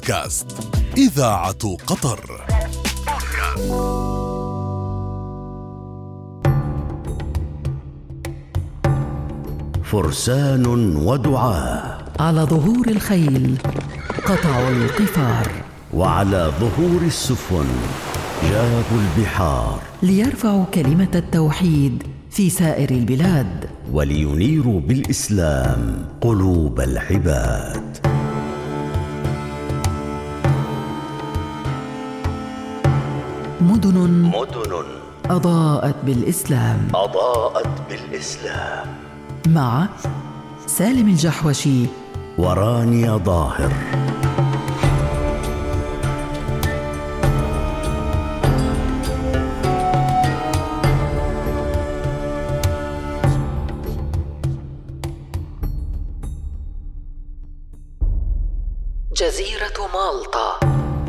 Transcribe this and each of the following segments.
بودكاست إذاعة قطر. فرسان ودعاة على ظهور الخيل قطعوا القفار، وعلى ظهور السفن جابوا البحار، ليرفعوا كلمة التوحيد في سائر البلاد، ولينيروا بالإسلام قلوب العباد. مدن أضاءت بالإسلام بالإسلام مع سالم الجحوشي ورانيا ظاهر. جزيرة مالطا.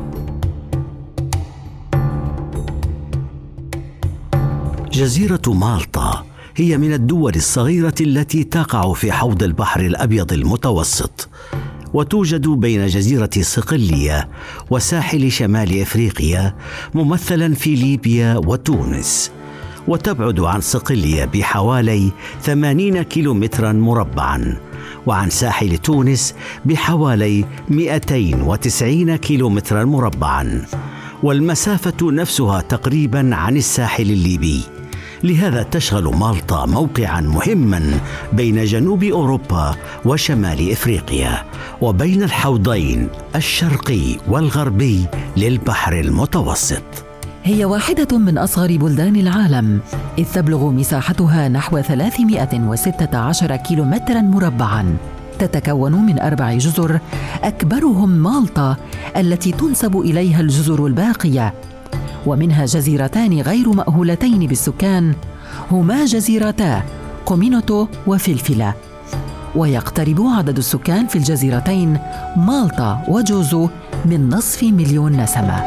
جزيرة مالطا هي من الدول الصغيرة التي تقع في حوض البحر الأبيض المتوسط، وتوجد بين جزيرة صقلية وساحل شمال أفريقيا، ممثلا في ليبيا وتونس، وتبعد عن صقلية بحوالي 80 كيلومترا مربعا، وعن ساحل تونس بحوالي 290 كيلومترا مربعا، والمسافة نفسها تقريبا عن الساحل الليبي. لهذا تشغل مالطا موقعا مهما بين جنوب أوروبا وشمال إفريقيا، وبين الحوضين الشرقي والغربي للبحر المتوسط. هي واحدة من أصغر بلدان العالم، إذ تبلغ مساحتها نحو 316 كيلومترا مربعا، تتكون من 4 جزر، أكبرهم مالطا التي تنسب إليها الجزر الباقية، ومنها جزيرتان غير مأهولتين بالسكان، هما جزيرتا كومينوتو وفلفلة، ويقترب عدد السكان في الجزيرتين مالطا وجوزو من 500,000 نسمة.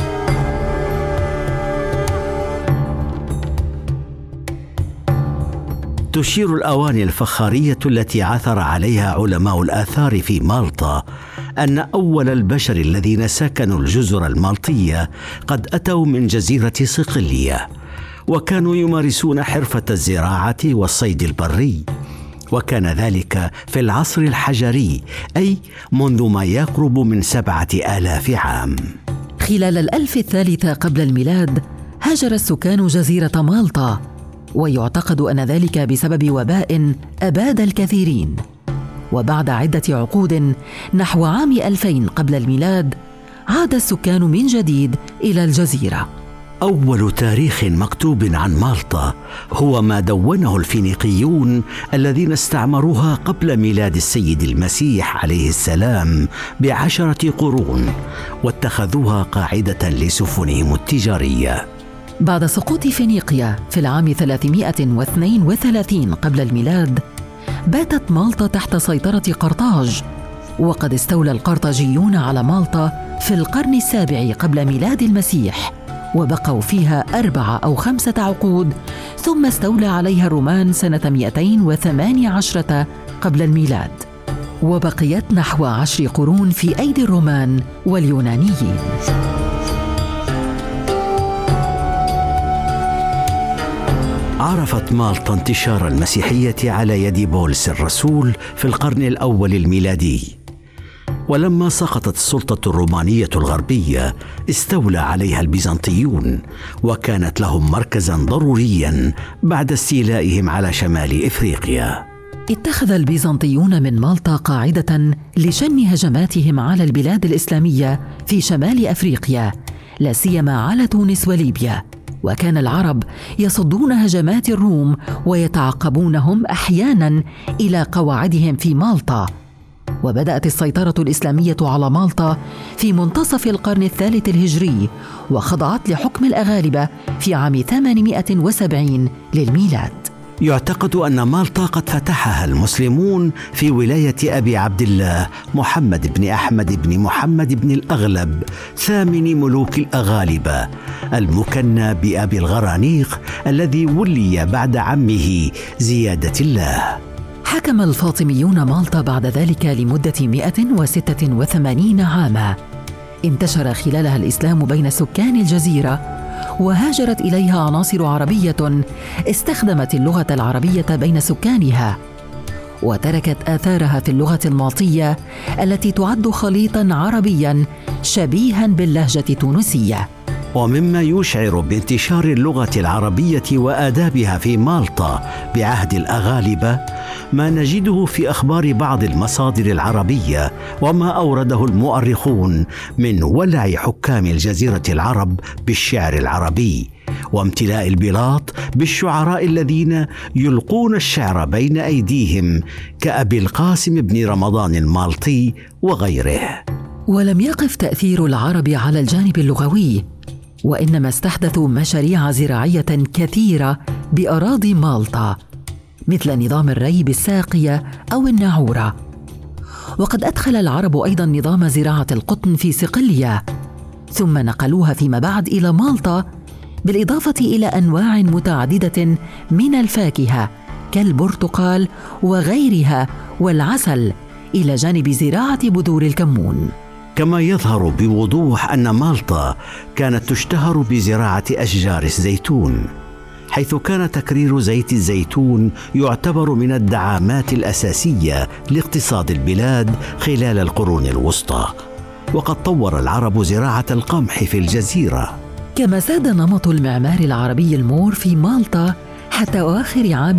تشير الأواني الفخارية التي عثر عليها علماء الآثار في مالطا أن أول البشر الذين سكنوا الجزر المالطية قد أتوا من جزيرة صقلية، وكانوا يمارسون حرفة الزراعة والصيد البري، وكان ذلك في العصر الحجري، أي منذ ما يقرب من 7,000 عام. خلال 1000 الثالثة قبل الميلاد هاجر السكان جزيرة مالطا، ويعتقد أن ذلك بسبب وباء أباد الكثيرين. وبعد عدة عقود نحو عام 2000 قبل الميلاد عاد السكان من جديد إلى الجزيرة. أول تاريخ مكتوب عن مالطا هو ما دونه الفينيقيون الذين استعمروها قبل ميلاد السيد المسيح عليه السلام ب10 قرون، واتخذوها قاعدة لسفنهم التجارية. بعد سقوط فينيقيا في العام 332 قبل الميلاد باتت مالطا تحت سيطرة قرطاج، وقد استولى القرطاجيون على مالطا في القرن 7 قبل ميلاد المسيح، وبقوا فيها 4 أو 5 عقود، ثم استولى عليها الرومان سنة 218 قبل الميلاد، وبقيت نحو 10 قرون في أيدي الرومان واليونانيين. عرفت مالطا انتشار المسيحية على يد بولس الرسول في القرن الأول الميلادي، ولما سقطت السلطة الرومانية الغربية استولى عليها البيزنطيون، وكانت لهم مركزا ضروريا بعد استيلائهم على شمال إفريقيا. اتخذ البيزنطيون من مالطا قاعدة لشن هجماتهم على البلاد الإسلامية في شمال أفريقيا، لا سيما على تونس وليبيا، وكان العرب يصدون هجمات الروم ويتعقبونهم أحياناً إلى قواعدهم في مالطا. وبدأت السيطرة الإسلامية على مالطا في منتصف القرن الثالث الهجري، وخضعت لحكم الأغالبة في عام 870 للميلاد. يعتقد أن مالطا قد فتحها المسلمون في ولاية أبي عبد الله محمد بن أحمد بن محمد بن الأغلب، ثامن ملوك الأغالبة، المكنى بأبي الغرانيق، الذي ولي بعد عمه زيادة الله. حكم الفاطميون مالطا بعد ذلك لمدة 186 عاما، انتشر خلالها الإسلام بين سكان الجزيرة، وهاجرت إليها عناصر عربية استخدمت اللغة العربية بين سكانها، وتركت آثارها في اللغة المالطية التي تعد خليطاً عربياً شبيهاً باللهجة التونسية. ومما يشعر بانتشار اللغة العربية وآدابها في مالطا بعهد الأغالبة ما نجده في أخبار بعض المصادر العربية وما أورده المؤرخون من ولع حكام الجزيرة العرب بالشعر العربي وامتلاء البلاط بالشعراء الذين يلقون الشعر بين أيديهم كأبي القاسم بن رمضان المالطي وغيره. ولم يقف تأثير العرب على الجانب اللغوي، وإنما استحدثوا مشاريع زراعية كثيرة بأراضي مالطا مثل نظام الري بالساقية أو الناعورة. وقد أدخل العرب أيضاً نظام زراعة القطن في صقلية، ثم نقلوها فيما بعد إلى مالطا، بالإضافة إلى أنواع متعددة من الفاكهة كالبرتقال وغيرها والعسل، إلى جانب زراعة بذور الكمون. كما يظهر بوضوح أن مالطا كانت تشتهر بزراعة أشجار الزيتون، حيث كان تكرير زيت الزيتون يعتبر من الدعامات الأساسية لاقتصاد البلاد خلال القرون الوسطى. وقد طور العرب زراعة القمح في الجزيرة. كما ساد نمط المعمار العربي المور في مالطا حتى أواخر عام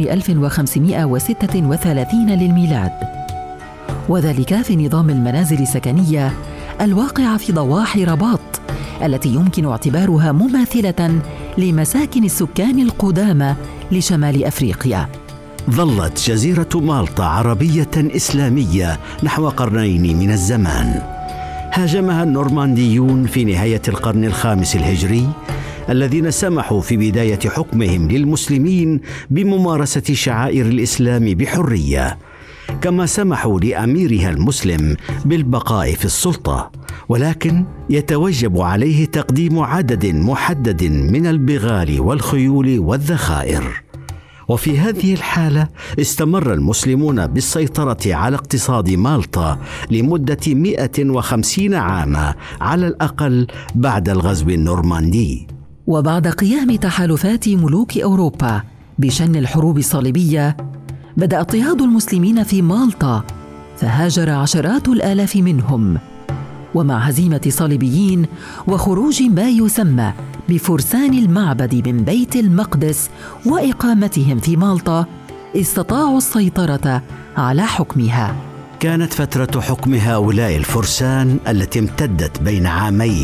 1536 للميلاد، وذلك في نظام المنازل السكنية الواقعة في ضواحي رباط التي يمكن اعتبارها مماثلة لمساكن السكان القدامى لشمال أفريقيا. ظلت جزيرة مالطا عربية إسلامية نحو قرنين من الزمان. هاجمها النورمانديون في نهاية القرن الخامس الهجري، الذين سمحوا في بداية حكمهم للمسلمين بممارسة شعائر الإسلام بحرية، كما سمحوا لأميرها المسلم بالبقاء في السلطة، ولكن يتوجب عليه تقديم عدد محدد من البغال والخيول والذخائر. وفي هذه الحالة استمر المسلمون بالسيطرة على اقتصاد مالطا لمدة 150 عاما على الأقل بعد الغزو النورماندي. وبعد قيام تحالفات ملوك أوروبا بشن الحروب الصليبية، بدأ اضطهاد المسلمين في مالطا، فهاجر عشرات الآلاف منهم. ومع هزيمة الصليبيين وخروج ما يسمى بفرسان المعبد من بيت المقدس وإقامتهم في مالطا، استطاعوا السيطرة على حكمها. كانت فترة حكم هؤلاء الفرسان التي امتدت بين عامي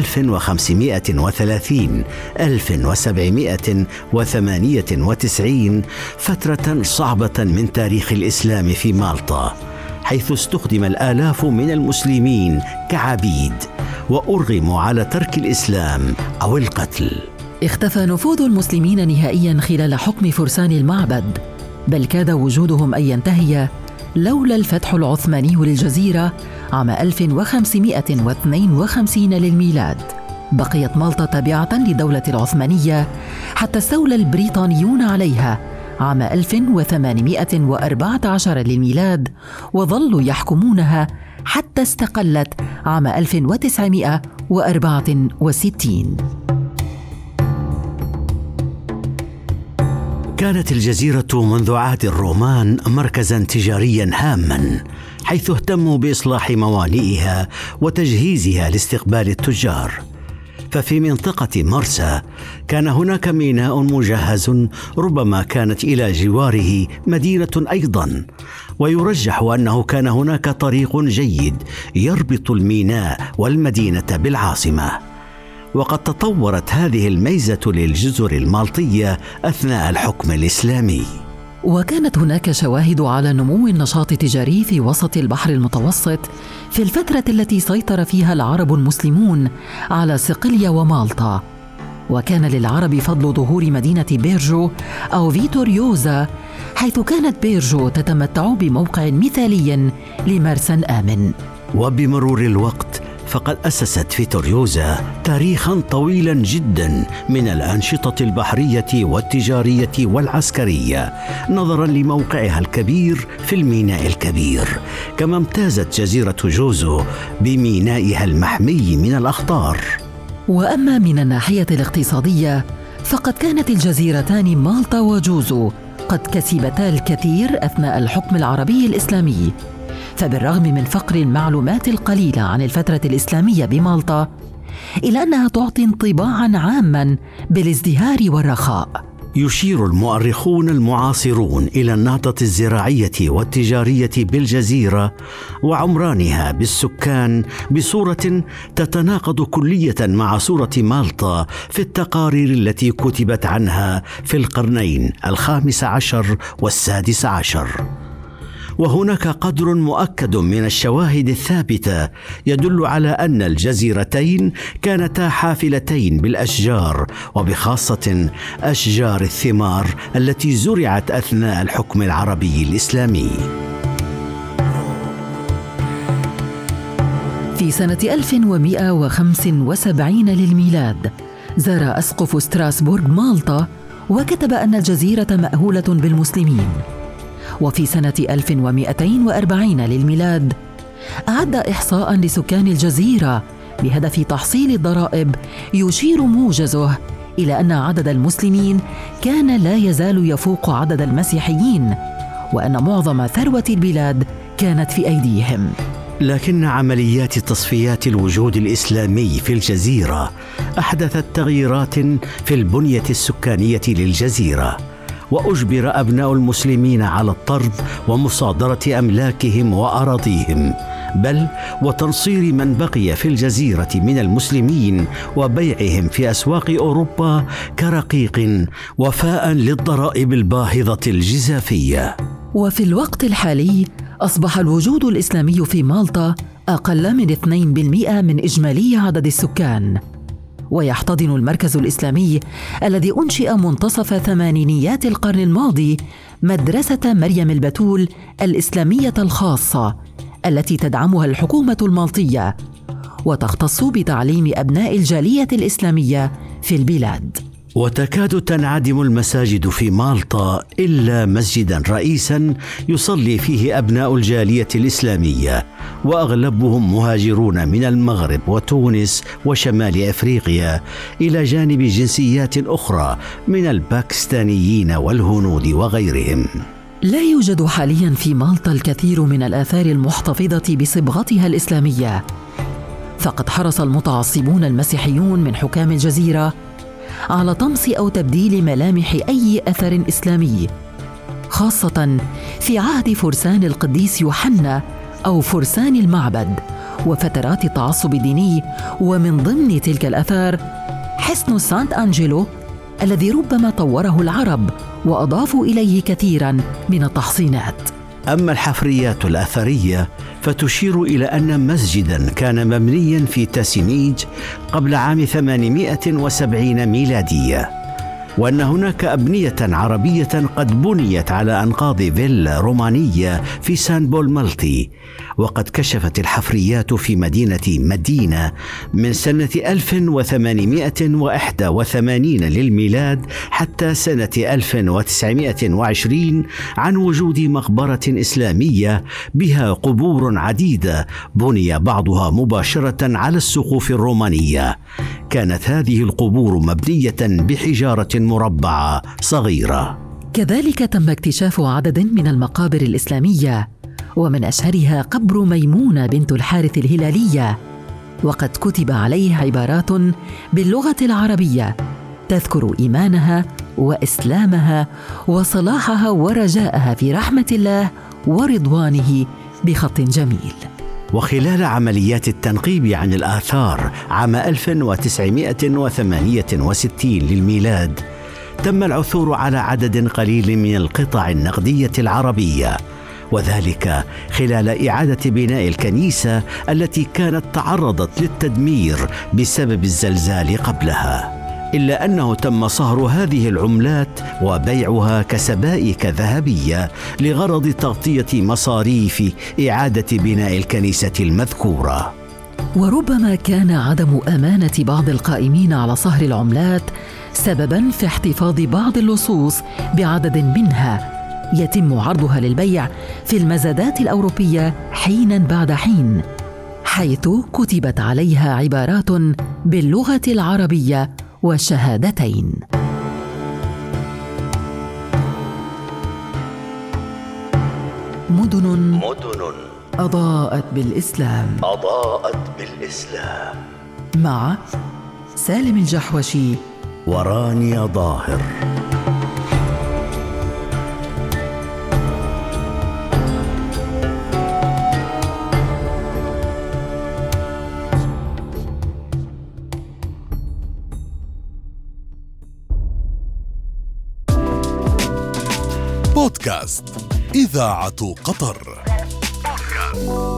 1530-1798 فترة صعبة من تاريخ الإسلام في مالطا، حيث استخدم الآلاف من المسلمين كعبيد وأرغموا على ترك الإسلام أو القتل. اختفى نفوذ المسلمين نهائياً خلال حكم فرسان المعبد، بل كاد وجودهم أن ينتهي لولا الفتح العثماني للجزيرة عام 1552 للميلاد. بقيت مالطا تابعة للدولة العثمانية حتى استولى البريطانيون عليها عام 1814 للميلاد، وظلوا يحكمونها حتى استقلت عام 1964. كانت الجزيرة منذ عهد الرومان مركزاً تجارياً هاماً، حيث اهتموا بإصلاح موانئها وتجهيزها لاستقبال التجار. ففي منطقة مرسى كان هناك ميناء مجهز، ربما كانت إلى جواره مدينة أيضاً، ويرجح أنه كان هناك طريق جيد يربط الميناء والمدينة بالعاصمة. وقد تطورت هذه الميزة للجزر المالطية أثناء الحكم الإسلامي. وكانت هناك شواهد على نمو النشاط التجاري في وسط البحر المتوسط في الفترة التي سيطر فيها العرب المسلمون على صقلية ومالطا. وكان للعرب فضل ظهور مدينة بيرجو أو فيتوريوزا، حيث كانت بيرجو تتمتع بموقع مثالي لمرسى آمن. وبمرور الوقت فقد أسست فيتوريوزا تاريخا طويلا جدا من الأنشطة البحرية والتجارية والعسكرية نظرا لموقعها الكبير في الميناء الكبير، كما امتازت جزيرة جوزو بمينائها المحمي من الأخطار. وأما من الناحية الاقتصادية فقد كانت الجزيرتان مالطا وجوزو قد كسبتا الكثير أثناء الحكم العربي الإسلامي، فبالرغم من فقر المعلومات القليلة عن الفترة الإسلامية بمالطا إلا أنها تعطي انطباعاً عاماً بالازدهار والرخاء. يشير المؤرخون المعاصرون إلى النهضة الزراعية والتجارية بالجزيرة وعمرانها بالسكان بصورة تتناقض كلية مع صورة مالطا في التقارير التي كتبت عنها في القرنين 15 و16. وهناك قدر مؤكد من الشواهد الثابتة يدل على أن الجزيرتين كانتا حافلتين بالأشجار، وبخاصة أشجار الثمار التي زرعت أثناء الحكم العربي الإسلامي. في سنة 1175 للميلاد زار أسقف ستراسبورغ مالطا وكتب أن الجزيرة مأهولة بالمسلمين. وفي سنة 1240 للميلاد أعد إحصاء لسكان الجزيرة بهدف تحصيل الضرائب يشير موجزه إلى أن عدد المسلمين كان لا يزال يفوق عدد المسيحيين، وأن معظم ثروة البلاد كانت في أيديهم. لكن عمليات تصفيات الوجود الإسلامي في الجزيرة أحدثت تغييرات في البنية السكانية للجزيرة، وأجبر أبناء المسلمين على الطرد ومصادرة أملاكهم وأراضيهم، بل وتنصير من بقي في الجزيرة من المسلمين وبيعهم في أسواق أوروبا كرقيق وفاء للضرائب الباهظة الجزافية. وفي الوقت الحالي أصبح الوجود الإسلامي في مالطا أقل من 2% من إجمالي عدد السكان، ويحتضن المركز الإسلامي الذي أنشئ منتصف ثمانينيات القرن الماضي مدرسة مريم البتول الإسلامية الخاصة التي تدعمها الحكومة المالطية وتختص بتعليم أبناء الجالية الإسلامية في البلاد. وتكاد تنعدم المساجد في مالطا إلا مسجدا رئيسا يصلي فيه أبناء الجالية الإسلامية، وأغلبهم مهاجرون من المغرب وتونس وشمال أفريقيا، إلى جانب جنسيات أخرى من الباكستانيين والهنود وغيرهم. لا يوجد حاليا في مالطا الكثير من الآثار المحتفظة بصبغتها الإسلامية، فقد حرص المتعصبون المسيحيون من حكام الجزيرة على طمس أو تبديل ملامح أي أثر إسلامي، خاصة في عهد فرسان القديس يوحنا أو فرسان المعبد وفترات التعصب الديني. ومن ضمن تلك الآثار حصن سانت أنجيلو الذي ربما طوره العرب وأضافوا إليه كثيرا من التحصينات. أما الحفريات الأثرية فتشير إلى أن مسجدا كان مبنيا في تاسينيج قبل عام 870 ميلادية، وأن هناك أبنية عربية قد بنيت على أنقاض فيلا رومانية في سان بول مالطي. وقد كشفت الحفريات في مدينة من سنة 1881 للميلاد حتى سنة 1920 عن وجود مقبرة إسلامية بها قبور عديدة بني بعضها مباشرة على السقوف الرومانية. كانت هذه القبور مبنية بحجارة مربعة صغيرة. كذلك تم اكتشاف عدد من المقابر الإسلامية، ومن أشهرها قبر ميمونة بنت الحارث الهلالية، وقد كتب عليه عبارات باللغة العربية تذكر إيمانها وإسلامها وصلاحها ورجاءها في رحمة الله ورضوانه بخط جميل. وخلال عمليات التنقيب عن الآثار عام 1968 للميلاد تم العثور على عدد قليل من القطع النقدية العربية، وذلك خلال إعادة بناء الكنيسة التي كانت تعرضت للتدمير بسبب الزلزال قبلها، إلا أنه تم صهر هذه العملات وبيعها كسبائك ذهبية لغرض تغطية مصاريف إعادة بناء الكنيسة المذكورة. وربما كان عدم أمانة بعض القائمين على صهر العملات سبباً في احتفاظ بعض اللصوص بعدد منها يتم عرضها للبيع في المزادات الأوروبية حيناً بعد حين، حيث كتبت عليها عبارات باللغة العربية والشهادتين. مدن أضاءت بالإسلام مع سالم الجحوشي ورانيا ظاهر. بودكاست إذاعة قطر.